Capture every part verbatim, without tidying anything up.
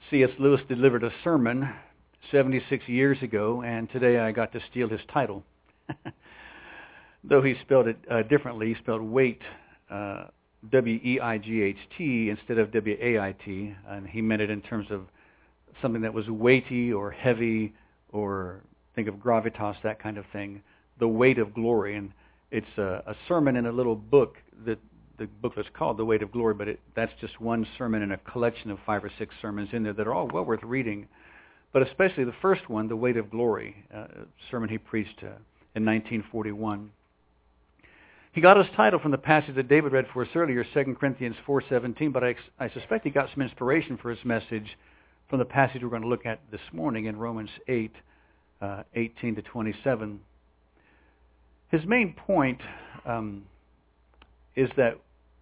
C S. Lewis delivered a sermon seventy-six years ago, and today I got to steal his title. Though he spelled it uh, differently, he spelled weight, uh, W E I G H T instead of W A I T, and he meant it in terms of something that was weighty or heavy, or think of gravitas, that kind of thing, the weight of glory. And it's a, a sermon in a little book that the booklet's called The Weight of Glory, but it, that's just one sermon in a collection of five or six sermons in there that are all well worth reading. But especially the first one, The Weight of Glory, uh, a sermon he preached uh, in nineteen forty-one. He got his title from the passage that David read for us earlier, Second Corinthians four seventeen, but I, I suspect he got some inspiration for his message from the passage we're going to look at this morning in Romans eight, uh, eighteen to twenty-seven. His main point um, is that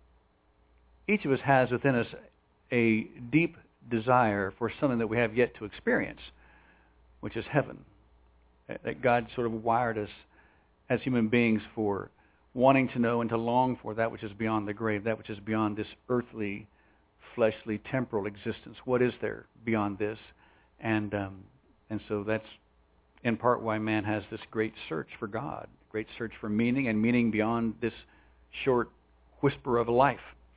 each of us has within us a deep desire for something that we have yet to experience, which is heaven. That God sort of wired us as human beings for wanting to know and to long for that which is beyond the grave, that which is beyond this earthly, fleshly, temporal existence. What is there beyond this? And um, and so that's in part why man has this great search for God, great search for meaning, and meaning beyond this short whisper of life.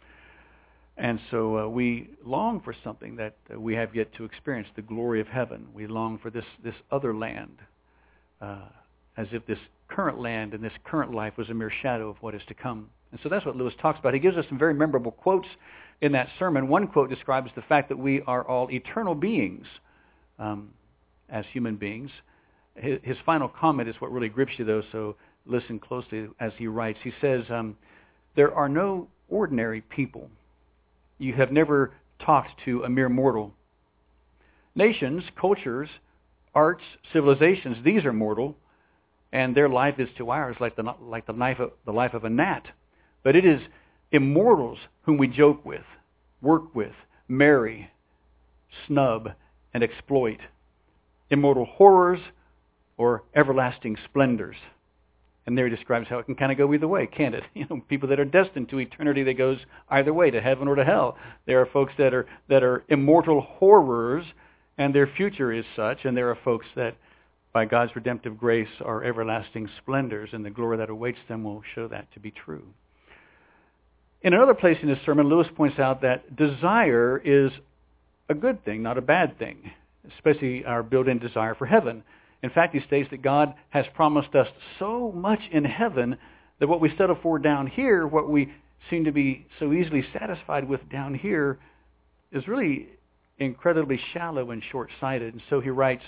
And so uh, we long for something that uh, we have yet to experience, the glory of heaven. We long for this, this other land, uh, as if this current land and this current life was a mere shadow of what is to come. And so that's what Lewis talks about. He gives us some very memorable quotes in that sermon. One quote describes the fact that we are all eternal beings um, as human beings. His, his final comment is what really grips you, though, so listen closely as he writes. He says, um, there are no ordinary people. You have never talked to a mere mortal. Nations, cultures, arts, civilizations, these are mortal, and their life is to ours like the like the life of, the life of a gnat. But it is immortals whom we joke with, work with, marry, snub, and exploit. Immortal horrors or everlasting splendors. And there he describes how it can kind of go either way, can't it? You know, people that are destined to eternity, that goes either way, to heaven or to hell. There are folks that are that are immortal horrors, and their future is such. And there are folks that, by God's redemptive grace, are everlasting splendors, and the glory that awaits them will show that to be true. In another place in his sermon, Lewis points out that desire is a good thing, not a bad thing, especially our built-in desire for heaven. In fact, he states that God has promised us so much in heaven that what we settle for down here, what we seem to be so easily satisfied with down here, is really incredibly shallow and short-sighted. And so he writes,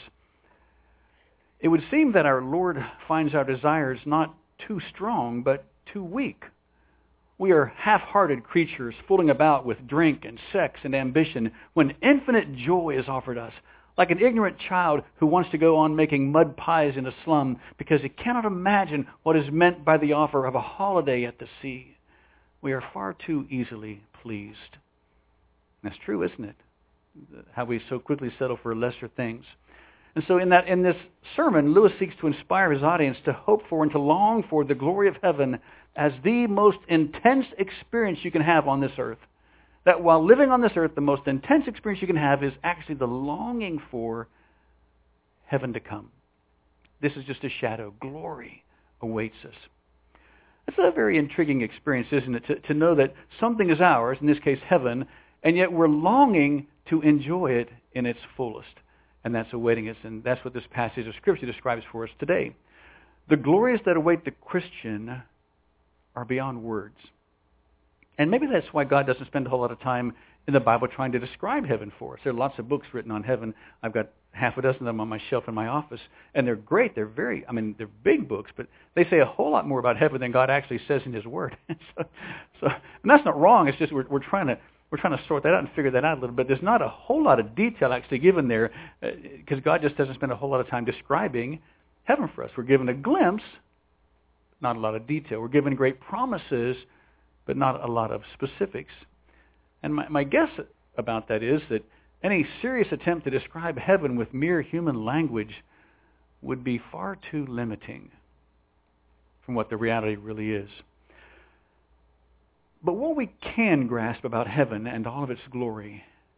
it would seem that our Lord finds our desires not too strong, but too weak. We are half-hearted creatures fooling about with drink and sex and ambition when infinite joy is offered us. Like an ignorant child who wants to go on making mud pies in a slum because he cannot imagine what is meant by the offer of a holiday at the sea. We are far too easily pleased. That's true, isn't it? How we so quickly settle for lesser things. And so in that in this sermon, Lewis seeks to inspire his audience to hope for and to long for the glory of heaven as the most intense experience you can have on this earth. That while living on this earth, the most intense experience you can have is actually the longing for heaven to come. This is just a shadow. Glory awaits us. It's a very intriguing experience, isn't it? To, to know that something is ours, in this case heaven, and yet we're longing to enjoy it in its fullest. And that's awaiting us, and that's what this passage of Scripture describes for us today. The glories that await the Christian are beyond words. And maybe that's why God doesn't spend a whole lot of time in the Bible trying to describe heaven for us. There are lots of books written on heaven. I've got half a dozen of them on my shelf in my office, and they're great. They're very, I mean, they're big books, but they say a whole lot more about heaven than God actually says in His Word. so, so, and that's not wrong. It's just we're, we're trying to we're trying to sort that out and figure that out a little bit. There's not a whole lot of detail actually given there because uh, God just doesn't spend a whole lot of time describing heaven for us. We're given a glimpse, not a lot of detail. We're given great promises, but not a lot of specifics. And my, my guess about that is that any serious attempt to describe heaven with mere human language would be far too limiting from what the reality really is. But what we can grasp about heaven and all of its glory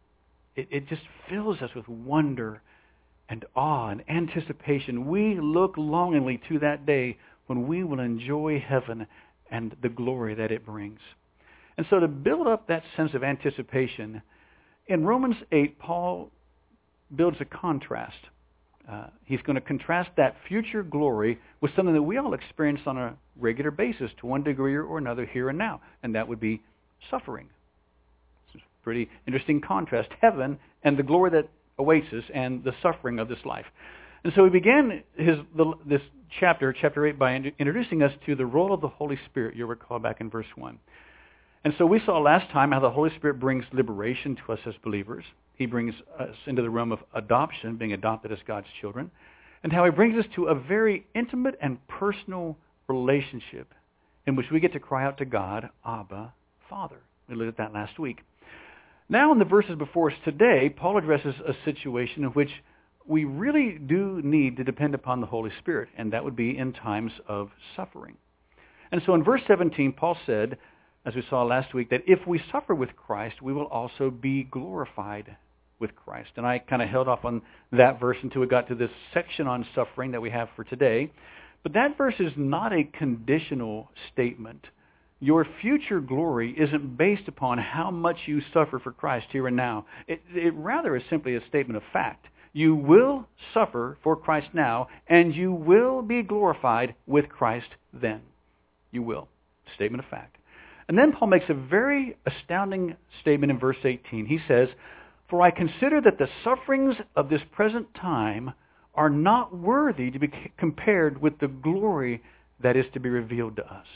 it, it just fills us with wonder and awe and anticipation. We look longingly to that day when we will enjoy heaven and the glory that it brings. And so to build up that sense of anticipation, in Romans eight, Paul builds a contrast. Uh, he's going to contrast that future glory with something that we all experience on a regular basis to one degree or another here and now, and that would be suffering. It's a pretty interesting contrast, heaven and the glory that awaits us and the suffering of this life. And so he began his the, this chapter, chapter eight, by in, introducing us to the role of the Holy Spirit. You'll recall back in verse one. And so we saw last time how the Holy Spirit brings liberation to us as believers. He brings us into the realm of adoption, being adopted as God's children, and how he brings us to a very intimate and personal relationship in which we get to cry out to God, Abba, Father. We looked at that last week. Now in the verses before us today, Paul addresses a situation in which we really do need to depend upon the Holy Spirit, and that would be in times of suffering. And so in verse seventeen, Paul said, as we saw last week, that if we suffer with Christ, we will also be glorified with Christ. And I kind of held off on that verse until we got to this section on suffering that we have for today. But that verse is not a conditional statement. Your future glory isn't based upon how much you suffer for Christ here and now. It, it rather is simply a statement of fact. You will suffer for Christ now, and you will be glorified with Christ then. You will. Statement of fact. And then Paul makes a very astounding statement in verse eighteen. He says, "For I consider that the sufferings of this present time are not worthy to be compared with the glory that is to be revealed to us."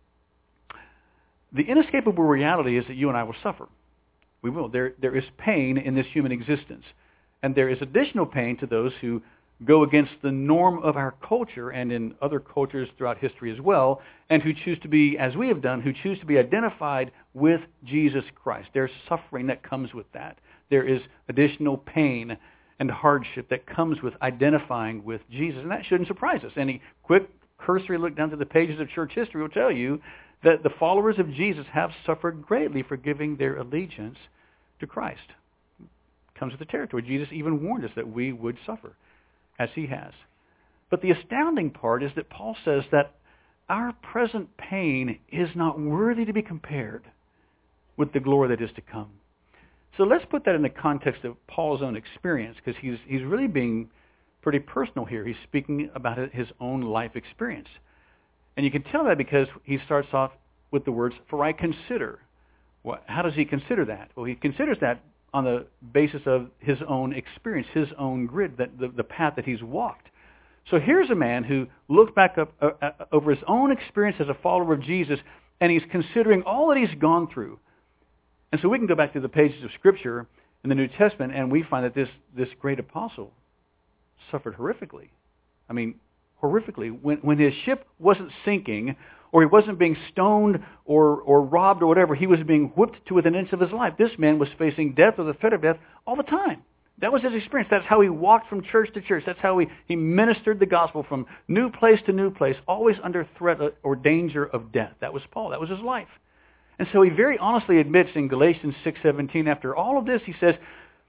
The inescapable reality is that you and I will suffer. We will. There, there is pain in this human existence. And there is additional pain to those who go against the norm of our culture and in other cultures throughout history as well, and who choose to be, as we have done, who choose to be identified with Jesus Christ. There's suffering that comes with that. There is additional pain and hardship that comes with identifying with Jesus, and that shouldn't surprise us. Any quick cursory look down to the pages of church history will tell you that the followers of Jesus have suffered greatly for giving their allegiance to Christ. It comes with the territory. Jesus even warned us that we would suffer, as he has. But the astounding part is that Paul says that our present pain is not worthy to be compared with the glory that is to come. So let's put that in the context of Paul's own experience, because he's he's really being pretty personal here. He's speaking about his own life experience. And you can tell that because he starts off with the words, "For I consider." Well, how does he consider that? Well, he considers that on the basis of his own experience, his own grid, that the, the path that he's walked. So here's a man who looked back up uh, uh, over his own experience as a follower of Jesus, and he's considering all that he's gone through. And so we can go back to the pages of Scripture in the New Testament, and we find that this, this great apostle suffered horrifically. I mean, horrifically. When, when his ship wasn't sinking, or he wasn't being stoned or, or robbed or whatever, he was being whipped to within an inch of his life. This man was facing death or the threat of death all the time. That was his experience. That's how he walked from church to church. That's how he, he ministered the gospel from new place to new place, always under threat or danger of death. That was Paul. That was his life. And so he very honestly admits in Galatians six seventeen, after all of this, he says,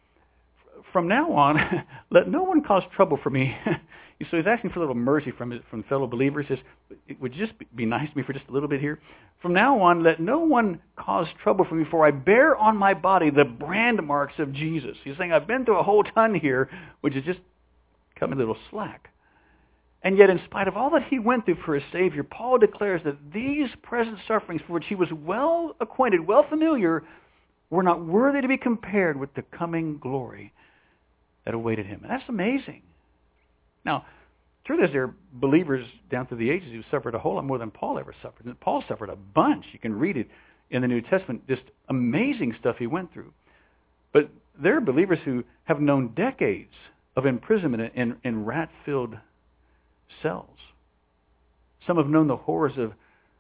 "From now on, let no one cause trouble for me." So he's asking for a little mercy from his, from fellow believers. He says, "It would just be nice to me for just a little bit here. From now on, let no one cause trouble for me, for I bear on my body the brand marks of Jesus." He's saying, I've been through a whole ton here, which is just cut me a little slack. And yet, in spite of all that he went through for his Savior, Paul declares that these present sufferings, for which he was well acquainted, well familiar, were not worthy to be compared with the coming glory that awaited him. And that's amazing. Now, truth is, there are believers down through the ages who suffered a whole lot more than Paul ever suffered. And Paul suffered a bunch. You can read it in the New Testament, just amazing stuff he went through. But there are believers who have known decades of imprisonment in, in rat-filled cells. Some have known the horrors of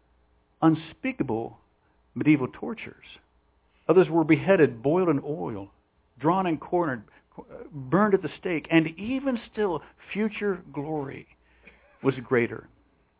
unspeakable medieval tortures. Others were beheaded, boiled in oil, drawn and cornered, burned at the stake, and even still, future glory was greater.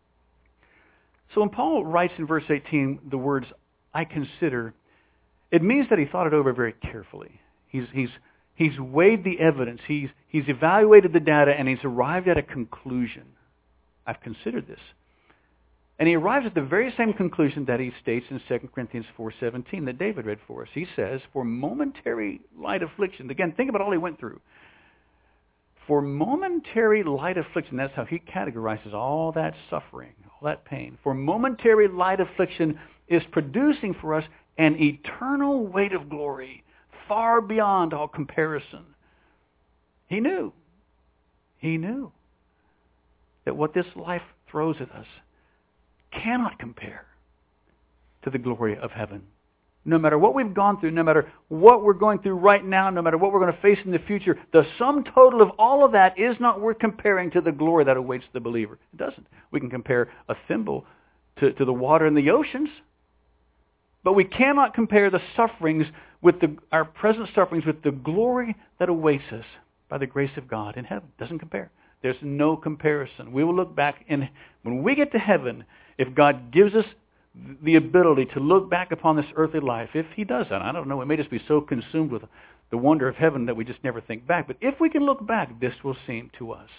So when Paul writes in verse eighteen the words, "I consider," it means that he thought it over very carefully. He's, he's He's weighed the evidence. He's, he's evaluated the data, and he's arrived at a conclusion. I've considered this. And he arrives at the very same conclusion that he states in Second Corinthians four seventeen that David read for us. He says, for momentary light affliction, again, think about all he went through. For momentary light affliction, that's how he categorizes all that suffering, all that pain. For momentary light affliction is producing for us an eternal weight of glory, far beyond all comparison. He knew. He knew that what this life throws at us cannot compare to the glory of heaven. No matter what we've gone through, no matter what we're going through right now, no matter what we're going to face in the future, the sum total of all of that is not worth comparing to the glory that awaits the believer. It doesn't. We can compare a thimble to, to the water in the oceans, but we cannot compare the sufferings with the, our present sufferings with the glory that awaits us by the grace of God in heaven. It doesn't compare. There's no comparison. We will look back, and when we get to heaven, if God gives us the ability to look back upon this earthly life, if he does that, I don't know, we may just be so consumed with the wonder of heaven that we just never think back. But if we can look back, this will seem to us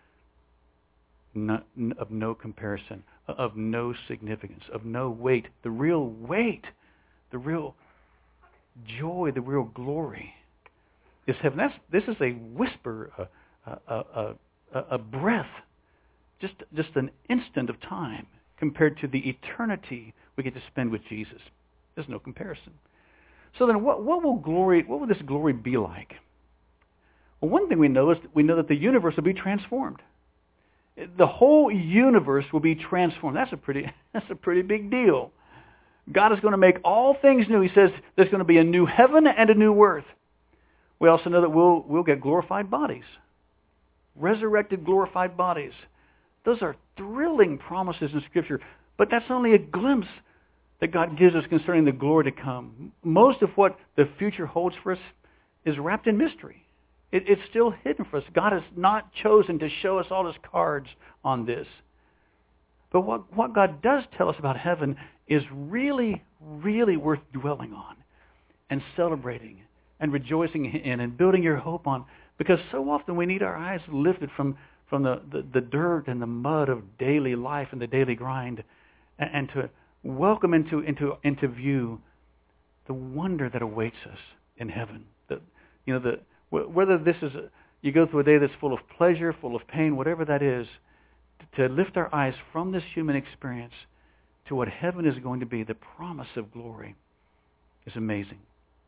not, of no comparison, of no significance, of no weight. The real weight, the real joy, the real glory is heaven. That's, this is a whisper, a, a, a, a, a breath, just, just an instant of time compared to the eternity we get to spend with Jesus. There's no comparison. So then what, what will glory, what will this glory be like? Well, one thing we know is that we know that the universe will be transformed. The whole universe will be transformed. That's a pretty, that's a pretty big deal. God is going to make all things new. He says there's going to be a new heaven and a new earth. We also know that we'll, we'll get glorified bodies. Resurrected, glorified bodies. Those are thrilling promises in Scripture, but that's only a glimpse that God gives us concerning the glory to come. Most of what the future holds for us is wrapped in mystery. It, it's still hidden for us. God has not chosen to show us all his cards on this. But what, what God does tell us about heaven is really, really worth dwelling on and celebrating and rejoicing in and building your hope on, because so often we need our eyes lifted from from the, the, the dirt and the mud of daily life and the daily grind, and, and to welcome into, into, into view the wonder that awaits us in heaven. The, you know, the, whether this is, a, you go through a day that's full of pleasure, full of pain, whatever that is, to lift our eyes from this human experience to what heaven is going to be, the promise of glory, is amazing.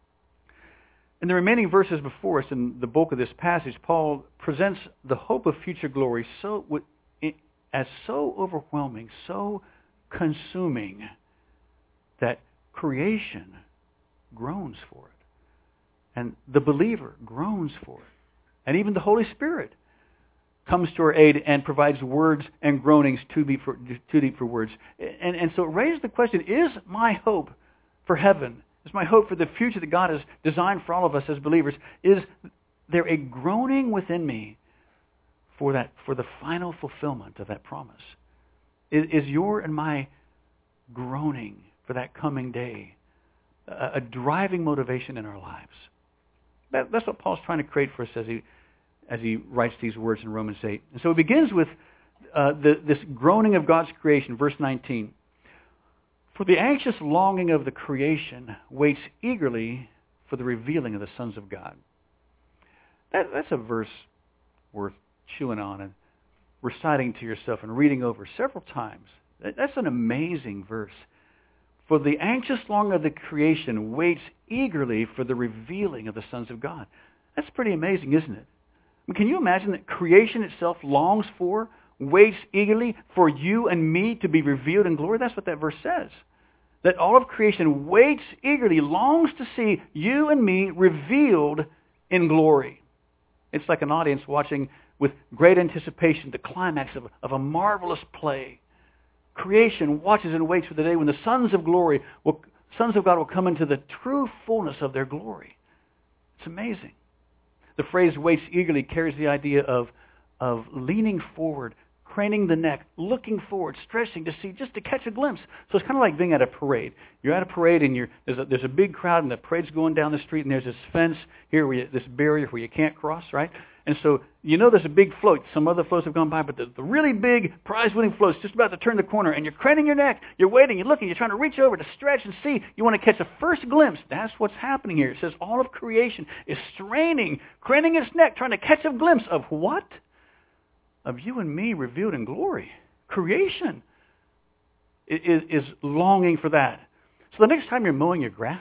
In the remaining verses before us, in the bulk of this passage, Paul presents the hope of future glory so as so overwhelming, so consuming, that creation groans for it. And the believer groans for it. And even the Holy Spirit comes to our aid and provides words and groanings too deep for, too deep for words. And, and so it raises the question, is my hope for heaven, is my hope for the future that God has designed for all of us as believers, is there a groaning within me for that, for the final fulfillment of that promise? Is, is your and my groaning for that coming day a, a driving motivation in our lives? That, that's what Paul's trying to create for us as he as he writes these words in Romans eight. And so it begins with uh, the, this groaning of God's creation, verse nineteen. For the anxious longing of the creation waits eagerly for the revealing of the sons of God. That, that's a verse worth chewing on and reciting to yourself and reading over several times. That, that's an amazing verse. For the anxious longing of the creation waits eagerly for the revealing of the sons of God. That's pretty amazing, isn't it? I mean, can you imagine that creation itself longs for, waits eagerly for you and me to be revealed in glory? That's what that verse says. That all of creation waits eagerly, longs to see you and me revealed in glory. It's like an audience watching with great anticipation the climax of, of a marvelous play. Creation watches and waits for the day when the sons of glory, will, sons of God will come into the true fullness of their glory. It's amazing. The phrase waits eagerly carries the idea of, of leaning forward, craning the neck, looking forward, stretching to see, just to catch a glimpse. So it's kind of like being at a parade. You're at a parade and you're, there's, a, there's a big crowd and the parade's going down the street and there's this fence here, where you, this barrier where you can't cross, right? And so you know there's a big float. Some other floats have gone by, but the, the really big prize-winning float's just about to turn the corner, and you're craning your neck. You're waiting. You're looking. You're trying to reach over to stretch and see. You want to catch a first glimpse. That's what's happening here. It says all of creation is straining, craning its neck, trying to catch a glimpse of what? Of you and me revealed in glory. Creation is, is longing for that. So the next time you're mowing your grass,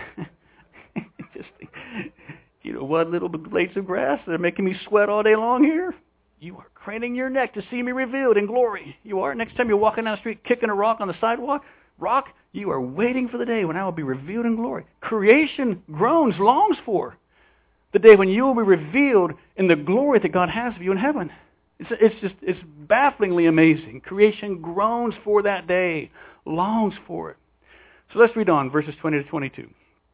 just think, you know what, little blades of grass that are making me sweat all day long here? You are craning your neck to see me revealed in glory. You are. Next time you're walking down the street kicking a rock on the sidewalk, rock, you are waiting for the day when I will be revealed in glory. Creation groans, longs for the day when you will be revealed in the glory that God has of you in heaven. It's, it's just, it's bafflingly amazing. Creation groans for that day, longs for it. So let's read on, verses twenty to twenty-two.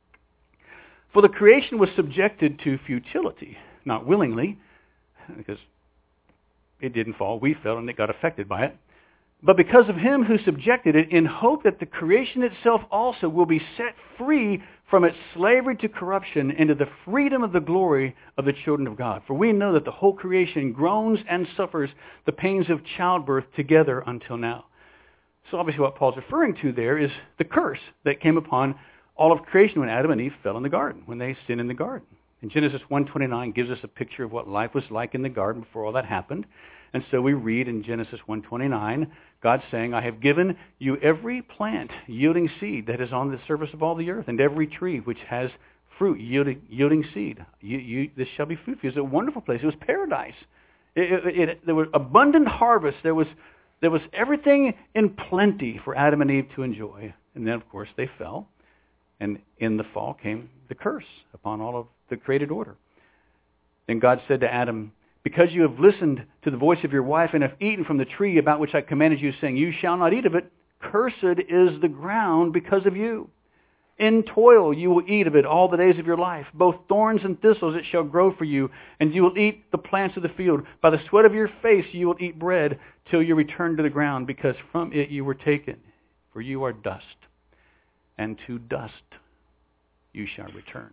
For the creation was subjected to futility, not willingly, because it didn't fall, we fell, and it got affected by it, but because of him who subjected it, in hope that the creation itself also will be set free from its slavery to corruption into the freedom of the glory of the children of God. For we know that the whole creation groans and suffers the pains of childbirth together until now. So obviously what Paul's referring to there is the curse that came upon all of creation when Adam and Eve fell in the garden, when they sinned in the garden. And Genesis one twenty-nine gives us a picture of what life was like in the garden before all that happened. And so we read in Genesis one twenty-nine, God saying, I have given you every plant yielding seed that is on the surface of all the earth, and every tree which has fruit yielding, yielding seed. You, you, this shall be food for you. It was a wonderful place. It was paradise. It, it, it, there was abundant harvest. There was, there was everything in plenty for Adam and Eve to enjoy. And then, of course, they fell. And in the fall came the curse upon all of the created order. Then God said to Adam, because you have listened to the voice of your wife and have eaten from the tree about which I commanded you, saying, you shall not eat of it, cursed is the ground because of you. In toil you will eat of it all the days of your life. Both thorns and thistles it shall grow for you, and you will eat the plants of the field. By the sweat of your face you will eat bread till you return to the ground, because from it you were taken. For you are dust, and to dust you shall return.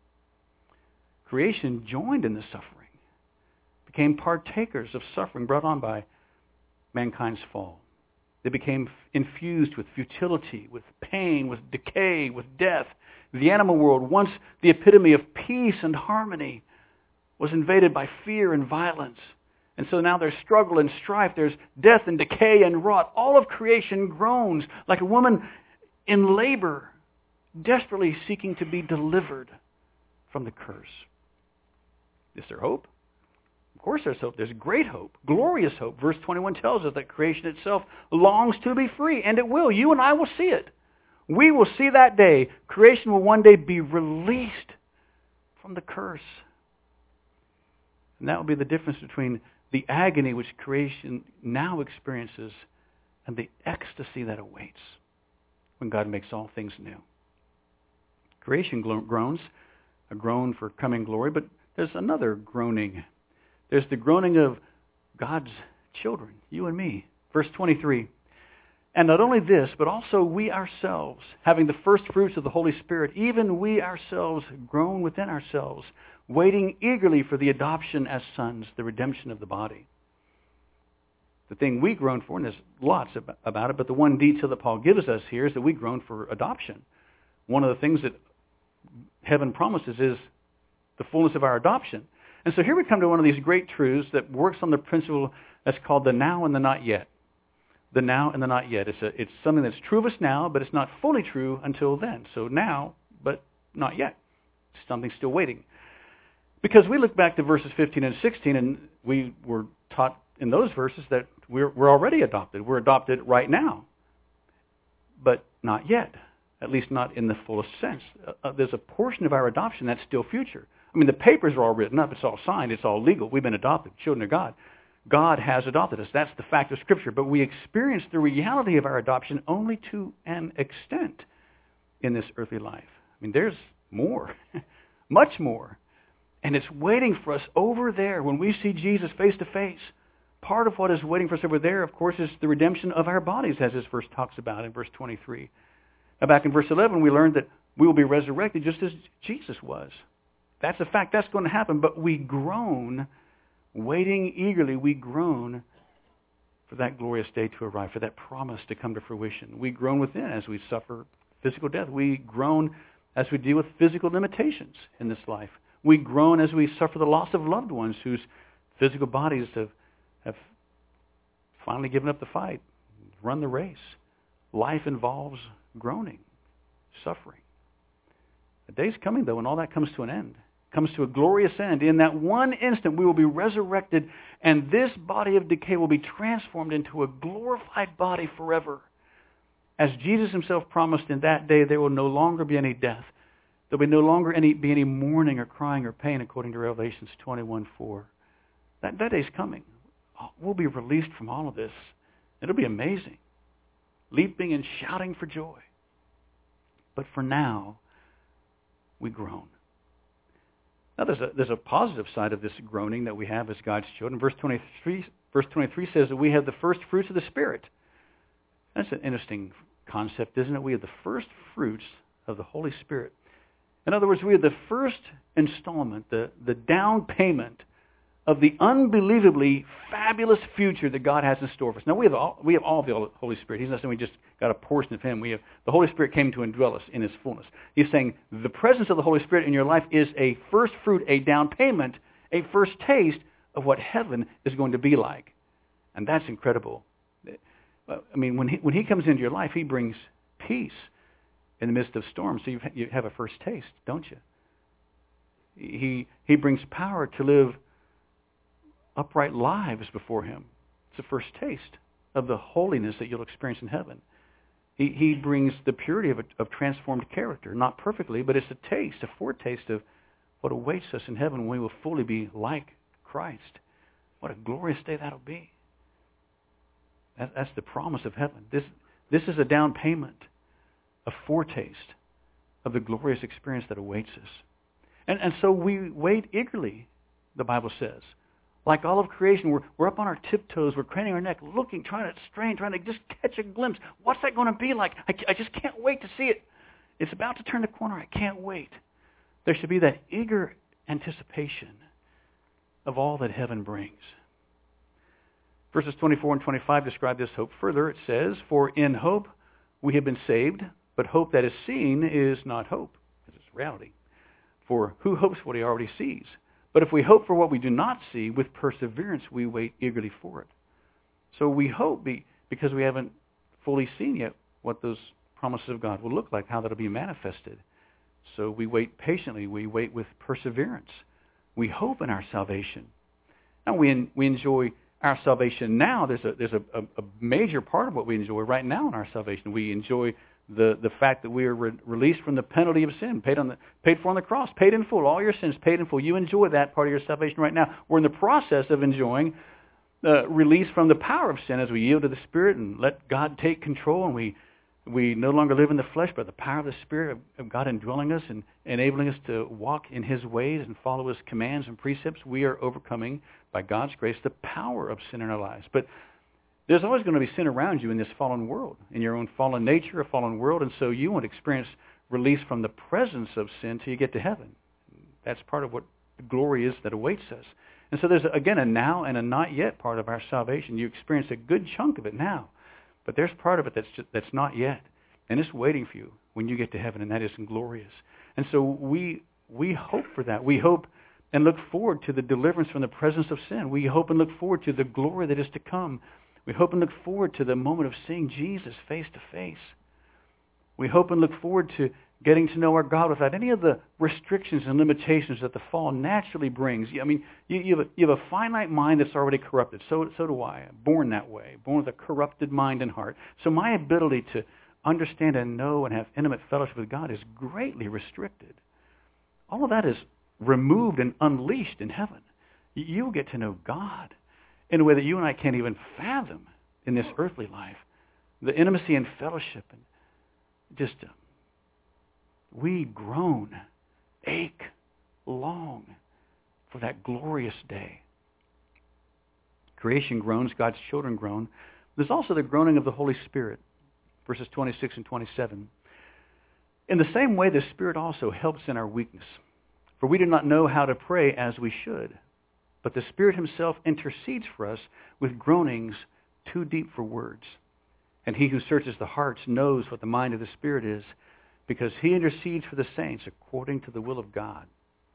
Creation joined in the suffering, became partakers of suffering brought on by mankind's fall. They became infused with futility, with pain, with decay, with death. The animal world, once the epitome of peace and harmony, was invaded by fear and violence. And so now there's struggle and strife. There's death and decay and rot. All of creation groans like a woman in labor, desperately seeking to be delivered from the curse. Is there hope? Of course there's hope. There's great hope, glorious hope. Verse twenty-one tells us that creation itself longs to be free, and it will. You and I will see it. We will see that day. Creation will one day be released from the curse. And that will be the difference between the agony which creation now experiences and the ecstasy that awaits when God makes all things new. Creation groans, a groan for coming glory, but there's another groaning. There's the groaning of God's children, you and me. Verse twenty-three, and not only this, but also we ourselves, having the first fruits of the Holy Spirit, even we ourselves groan within ourselves, waiting eagerly for the adoption as sons, the redemption of the body. The thing we groan for, and there's lots about it, but the one detail that Paul gives us here is that we groan for adoption. One of the things that heaven promises is the fullness of our adoption. And so here we come to one of these great truths that works on the principle that's called the now and the not yet. The now and the not yet. It's, a, it's something that's true of us now, but it's not fully true until then. So now, but not yet. Something's still waiting. Because we look back to verses fifteen and sixteen, and we were taught in those verses that we're, we're already adopted. We're adopted right now, but not yet. At least not in the fullest sense. Uh, there's a portion of our adoption that's still future. I mean, the papers are all written up. It's all signed. It's all legal. We've been adopted, children of God. God has adopted us. That's the fact of Scripture. But we experience the reality of our adoption only to an extent in this earthly life. I mean, there's more, much more. And it's waiting for us over there when we see Jesus face to face part of what is waiting for us over there, of course, is the redemption of our bodies, as this verse talks about in verse twenty-three. Now, back in verse eleven, we learned that we will be resurrected just as Jesus was. That's a fact. That's going to happen. But we groan, waiting eagerly, we groan for that glorious day to arrive, for that promise to come to fruition. We groan within as we suffer physical death. We groan as we deal with physical limitations in this life. We groan as we suffer the loss of loved ones whose physical bodies have, have finally given up the fight, run the race. Life involves groaning, suffering. The day's coming, though, when all that comes to an end, comes to a glorious end. In that one instant, we will be resurrected, and this body of decay will be transformed into a glorified body forever. As Jesus himself promised, in that day there will no longer be any death. There will no longer any, be any mourning or crying or pain, according to Revelations twenty-one four. That, that day's coming. We'll be released from all of this. It'll be amazing. Leaping and shouting for joy. But for now, we groan. Now there's a, there's a positive side of this groaning that we have as God's children. Verse twenty-three, verse twenty-three says that we have the first fruits of the Spirit. That's an interesting concept, isn't it? We have the first fruits of the Holy Spirit. In other words, we have the first installment, the, the down payment of the unbelievably fabulous future that God has in store for us. Now, we have all, we have all the Holy Spirit. He's not saying we just got a portion of Him. We have the Holy Spirit came to indwell us in His fullness. He's saying the presence of the Holy Spirit in your life is a first fruit, a down payment, a first taste of what heaven is going to be like. And that's incredible. I mean, when he, when he comes into your life, He brings peace in the midst of storms. So you you have a first taste, don't you? He He brings power to live upright lives before Him. It's the first taste of the holiness that you'll experience in heaven. He He brings the purity of a, of transformed character, not perfectly, but it's a taste, a foretaste of what awaits us in heaven when we will fully be like Christ. What a glorious day that'll be. That, that's the promise of heaven. This this is a down payment, a foretaste of the glorious experience that awaits us. And and so we wait eagerly, the Bible says. Like all of creation, we're, we're up on our tiptoes, we're craning our neck, looking, trying to strain, trying to just catch a glimpse. What's that going to be like? I, I just can't wait to see it. It's about to turn the corner. I can't wait. There should be that eager anticipation of all that heaven brings. Verses twenty-four and twenty-five describe this hope further. It says, "For in hope we have been saved, but hope that is seen is not hope." It's reality. For who hopes what he already sees? But if we hope for what we do not see, with perseverance we wait eagerly for it. So we hope be, because we haven't fully seen yet what those promises of God will look like, how that will be manifested. So we wait patiently. We wait with perseverance. We hope in our salvation. Now we we enjoy our salvation now. There's a there's a, a, a major part of what we enjoy right now in our salvation. We enjoy the, the fact that we are re- released from the penalty of sin, paid on the paid for on the cross, paid in full, all your sins paid in full. You enjoy that part of your salvation right now. We're in the process of enjoying uh, release from the power of sin as we yield to the Spirit and let God take control, and we we no longer live in the flesh, but the power of the Spirit of, of God indwelling us and enabling us to walk in His ways and follow His commands and precepts. We are overcoming, by God's grace, the power of sin in our lives. But there's always going to be sin around you in this fallen world, in your own fallen nature, a fallen world, and so you won't experience release from the presence of sin till you get to heaven. That's part of what the glory is that awaits us. And so there's, again, a now and a not yet part of our salvation. You experience a good chunk of it now, but there's part of it that's just, that's not yet, and it's waiting for you when you get to heaven, and that is glorious. And so we we hope for that. We hope and look forward to the deliverance from the presence of sin. We hope and look forward to the glory that is to come. We hope and look forward to the moment of seeing Jesus face to face. We hope and look forward to getting to know our God without any of the restrictions and limitations that the fall naturally brings. I mean, you, you, have, a, you have a finite mind that's already corrupted. So, so do I. I'm born that way, born with a corrupted mind and heart. So my ability to understand and know and have intimate fellowship with God is greatly restricted. All of that is removed and unleashed in heaven. You'll get to know God in a way that you and I can't even fathom in this earthly life. The intimacy and fellowship, and just uh, we groan, ache, long for that glorious day. Creation groans, God's children groan. There's also the groaning of the Holy Spirit, verses twenty-six and twenty-seven. In the same way, the Spirit also helps in our weakness. For we do not know how to pray as we should, but the Spirit himself intercedes for us with groanings too deep for words. And he who searches the hearts knows what the mind of the Spirit is, because he intercedes for the saints according to the will of God.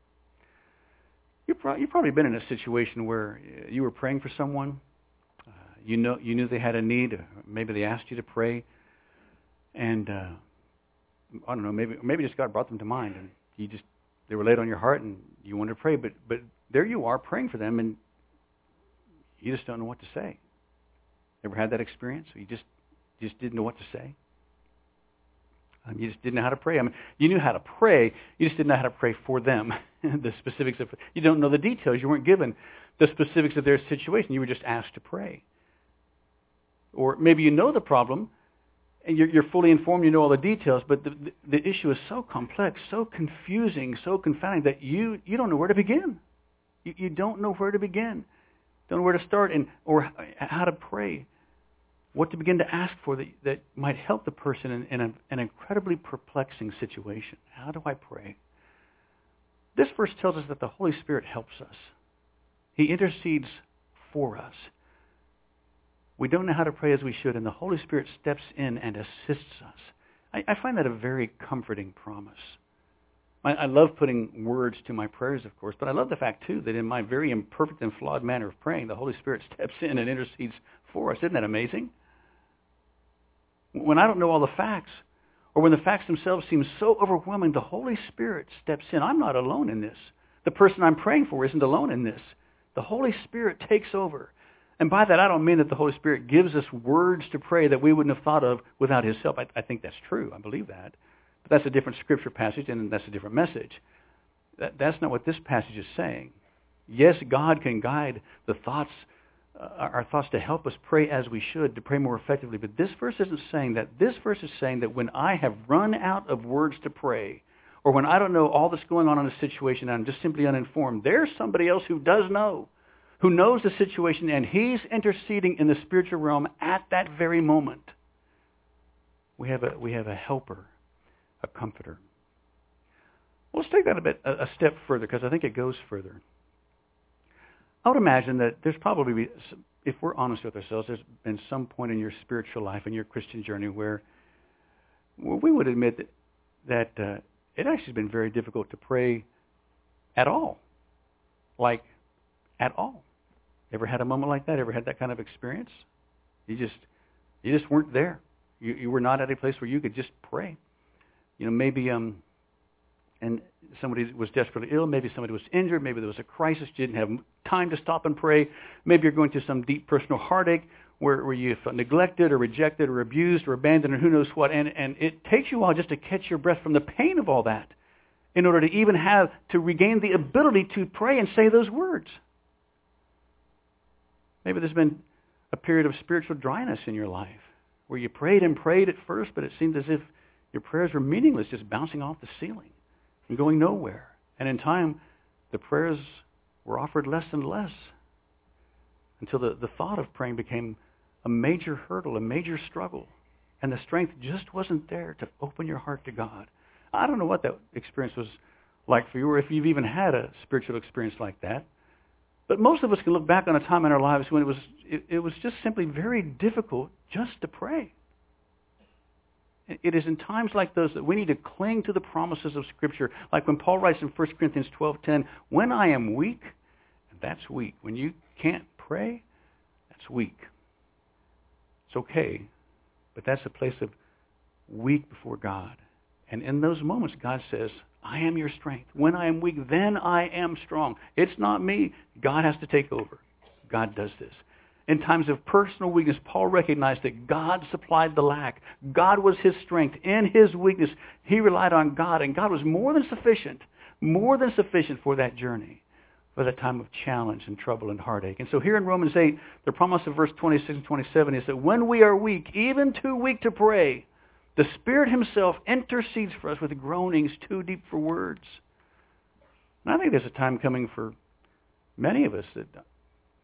You've probably been in a situation where you were praying for someone. Uh, you know, you knew they had a need. Or maybe they asked you to pray, and uh, I don't know. Maybe maybe just God brought them to mind, and you just they were laid on your heart, and you wanted to pray. But but there you are praying for them, and you just don't know what to say. Ever had that experience? You just you just didn't know what to say. Um, you just didn't know how to pray. I mean, you knew how to pray. You just didn't know how to pray for them. The specifics of you don't know the details. You weren't given the specifics of their situation. You were just asked to pray. Or maybe you know the problem, and you're, you're fully informed. You know all the details, but the, the, the issue is so complex, so confusing, so confounding that you you don't know where to begin. You, you don't know where to begin. Don't know where to start, and or how to pray. What to begin to ask for that, that might help the person in, in a, an incredibly perplexing situation. How do I pray? This verse tells us that the Holy Spirit helps us. He intercedes for us. We don't know how to pray as we should, and the Holy Spirit steps in and assists us. I, I find that a very comforting promise. I, I love putting words to my prayers, of course, but I love the fact, too, that in my very imperfect and flawed manner of praying, the Holy Spirit steps in and intercedes for us. Isn't that amazing? When I don't know all the facts, or when the facts themselves seem so overwhelming, the Holy Spirit steps in. I'm not alone in this. The person I'm praying for isn't alone in this. The Holy Spirit takes over. And by that, I don't mean that the Holy Spirit gives us words to pray that we wouldn't have thought of without his help. I, I think that's true. I believe that. But that's a different scripture passage, and that's a different message. That, that's not what this passage is saying. Yes, God can guide the thoughts, uh, our thoughts to help us pray as we should, to pray more effectively. But this verse isn't saying that. This verse is saying that when I have run out of words to pray, or when I don't know all that's going on in a situation and I'm just simply uninformed, there's somebody else who does know, who knows the situation, and he's interceding in the spiritual realm at that very moment. We have a, we have a helper, a comforter. Well, let's take that a bit a, a step further, because I think it goes further. I would imagine that there's probably, if we're honest with ourselves, there's been some point in your spiritual life, in your Christian journey, where, where we would admit that, that uh, it actually has been very difficult to pray at all. Like, at all. Ever had a moment like that? Ever had that kind of experience? You just, you just weren't there. You, you were not at a place where you could just pray. You know, maybe, um, and somebody was desperately ill. Maybe somebody was injured. Maybe there was a crisis. You didn't have time to stop and pray. Maybe you're going through some deep personal heartache where, where you felt neglected or rejected or abused or abandoned or who knows what. And, and it takes you a while just to catch your breath from the pain of all that in order to even have, to regain the ability to pray and say those words. Maybe there's been a period of spiritual dryness in your life where you prayed and prayed at first, but it seemed as if your prayers were meaningless, just bouncing off the ceiling and going nowhere. And in time, the prayers were offered less and less until the, the thought of praying became a major hurdle, a major struggle, and the strength just wasn't there to open your heart to God. I don't know what that experience was like for you, or if you've even had a spiritual experience like that. But most of us can look back on a time in our lives when it was it, it was just simply very difficult just to pray. It is in times like those that we need to cling to the promises of Scripture. Like when Paul writes in First Corinthians twelve ten, when I am weak, that's weak. When you can't pray, that's weak. It's okay, but that's a place of weak before God. And in those moments, God says, I am your strength. When I am weak, then I am strong. It's not me. God has to take over. God does this. In times of personal weakness, Paul recognized that God supplied the lack. God was his strength. In his weakness, he relied on God, and God was more than sufficient, more than sufficient for that journey, for that time of challenge and trouble and heartache. And so here in Romans eight, the promise of verse twenty-six and twenty-seven is that when we are weak, even too weak to pray, the Spirit himself intercedes for us with groanings too deep for words. And I think there's a time coming for many of us that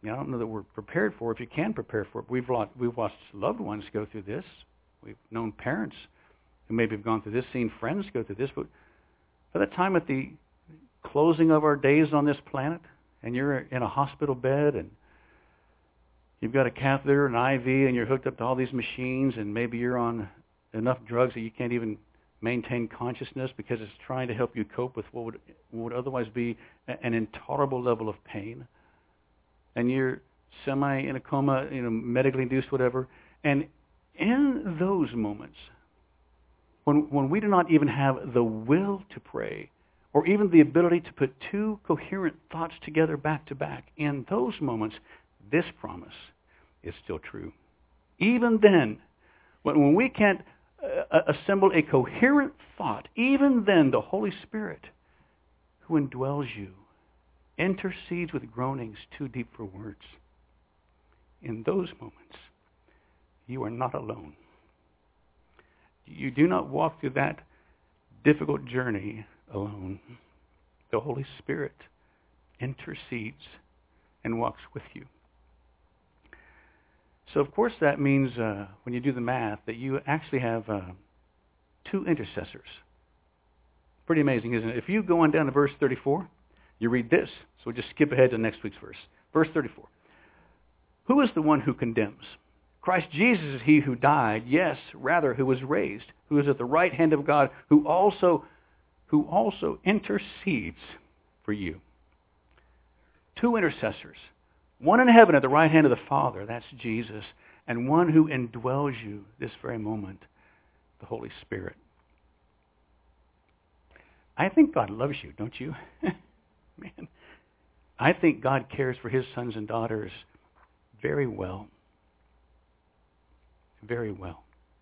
You know, I don't know that we're prepared for it. If you can prepare for it, we've lost, we've watched loved ones go through this. We've known parents who maybe have gone through this, seen friends go through this. But by the time at the closing of our days on this planet, and you're in a hospital bed, and you've got a catheter, an I V, and you're hooked up to all these machines, and maybe you're on enough drugs that you can't even maintain consciousness because it's trying to help you cope with what would, what would otherwise be an intolerable level of pain. And you're semi in a coma, you know, medically induced, whatever. And in those moments, when when we do not even have the will to pray, or even the ability to put two coherent thoughts together back to back, in those moments, this promise is still true. Even then, when, when we can't uh, assemble a coherent thought, even then the Holy Spirit, who indwells you, intercedes with groanings too deep for words. In those moments, you are not alone. You do not walk through that difficult journey alone. The Holy Spirit intercedes and walks with you. So, of course, that means uh, when you do the math that you actually have uh, two intercessors. Pretty amazing, isn't it? If you go on down to verse thirty-four, you read this. So we'll just skip ahead to next week's verse. Verse thirty-four. Who is the one who condemns? Christ Jesus is he who died, yes, rather, who was raised, who is at the right hand of God, who also, who also intercedes for you. Two intercessors. One in heaven at the right hand of the Father, that's Jesus, and one who indwells you this very moment, the Holy Spirit. I think God loves you, don't you? Man, I think God cares for his sons and daughters very well. Very well.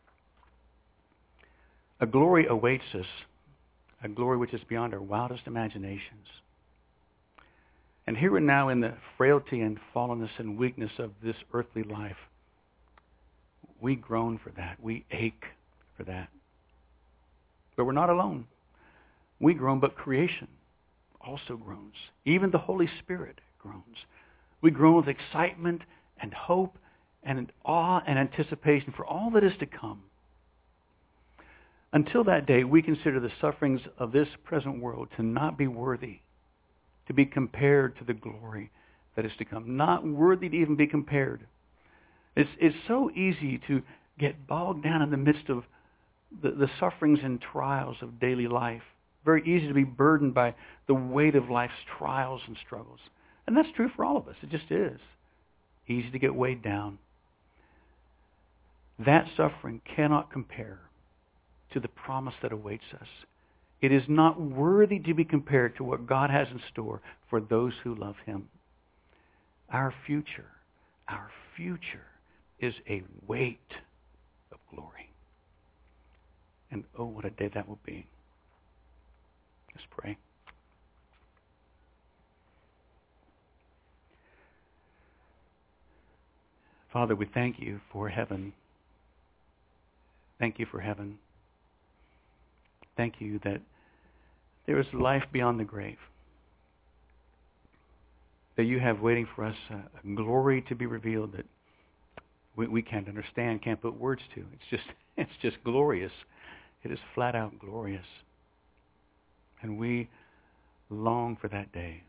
A glory awaits us, a glory which is beyond our wildest imaginations. And here and now in the frailty and fallenness and weakness of this earthly life, we groan for that. We ache for that. But we're not alone. We groan, but creation also groans. Even the Holy Spirit groans. We groan with excitement and hope and awe and anticipation for all that is to come. Until that day, we consider the sufferings of this present world to not be worthy to be compared to the glory that is to come. Not worthy to even be compared. It's, it's so easy to get bogged down in the midst of the, the sufferings and trials of daily life. Very easy to be burdened by the weight of life's trials and struggles. And that's true for all of us. It just is. Easy to get weighed down. That suffering cannot compare to the promise that awaits us. It is not worthy to be compared to what God has in store for those who love him. Our future, our future is a weight of glory. And oh, what a day that will be. Let's pray. Father, we thank you for heaven. Thank you for heaven. Thank you that there is life beyond the grave. That you have waiting for us a, a glory to be revealed that we, we can't understand, can't put words to. It's just, it's just glorious. It is flat out glorious. And we long for that day.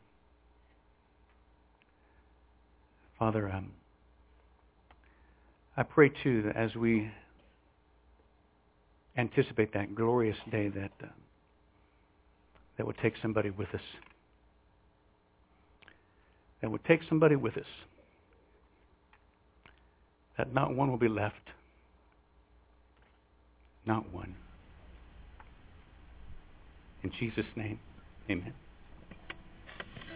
Father, um, I pray too that as we anticipate that glorious day, that uh, that would take somebody with us. That would take somebody with us. That not one will be left. Not one. In Jesus' name, amen.